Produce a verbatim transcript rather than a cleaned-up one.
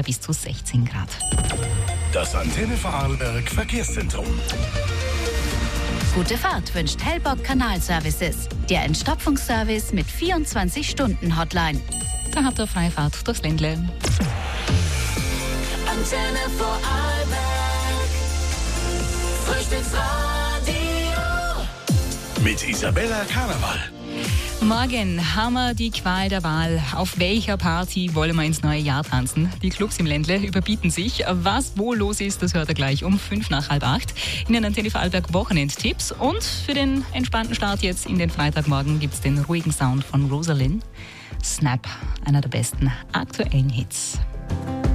bis zu sechzehn Grad. Das Antenne Vorarlberg Verkehrszentrum. Gute Fahrt wünscht Hellbock Kanalservices. Der Entstopfungsservice mit vierundzwanzig Stunden Hotline. Da habt ihr freie Fahrt durchs Ländle. Antenne Vorarlberg. Frühstücksradio. Mit Isabella Karneval. Morgen haben wir die Qual der Wahl. Auf welcher Party wollen wir ins neue Jahr tanzen? Die Clubs im Ländle überbieten sich. Was wo los ist, das hört ihr gleich um fünf nach halb acht. In den Antenne Vorarlberg Wochenendtipps. Und für den entspannten Start jetzt in den Freitagmorgen gibt es den ruhigen Sound von Rosalind. Snap, einer der besten aktuellen Hits.